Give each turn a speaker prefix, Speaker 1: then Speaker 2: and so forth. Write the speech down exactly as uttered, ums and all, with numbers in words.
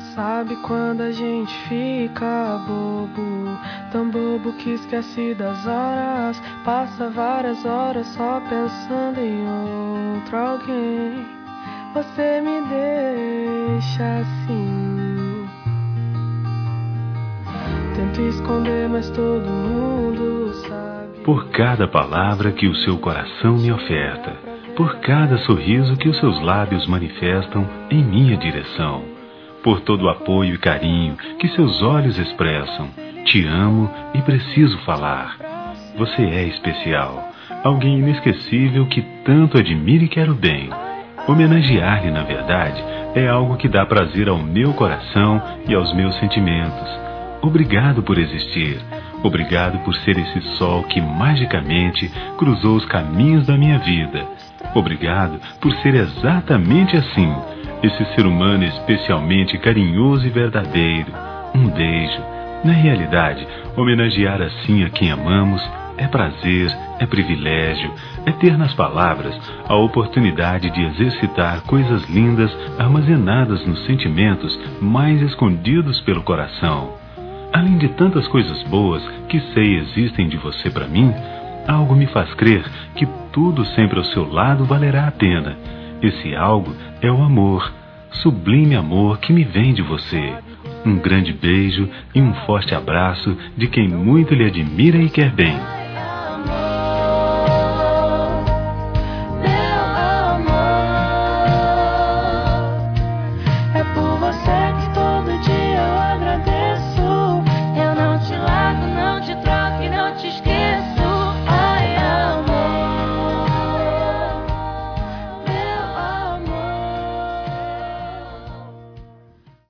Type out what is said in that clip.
Speaker 1: Sabe quando a gente fica bobo, tão bobo que esquece das horas, passa várias horas só pensando em outro alguém. Você me deixa assim, tento esconder, mas todo mundo sabe.
Speaker 2: Por cada palavra que o seu coração me oferta, por cada sorriso que os seus lábios manifestam em minha direção, por todo o apoio e carinho que seus olhos expressam, te amo e preciso falar. Você é especial, alguém inesquecível que tanto admiro e quero bem. Homenagear-lhe, na verdade, é algo que dá prazer ao meu coração e aos meus sentimentos. Obrigado por existir. Obrigado por ser esse sol que magicamente cruzou os caminhos da minha vida. Obrigado por ser exatamente assim, esse ser humano especialmente carinhoso e verdadeiro. Um beijo. Na realidade, homenagear assim a quem amamos é prazer, é privilégio, é ter nas palavras a oportunidade de exercitar coisas lindas armazenadas nos sentimentos mais escondidos pelo coração. Além de tantas coisas boas que sei existem de você para mim, algo me faz crer que tudo sempre ao seu lado valerá a pena. Esse algo é o amor, sublime amor que me vem de você. Um grande beijo e um forte abraço de quem muito lhe admira e quer bem.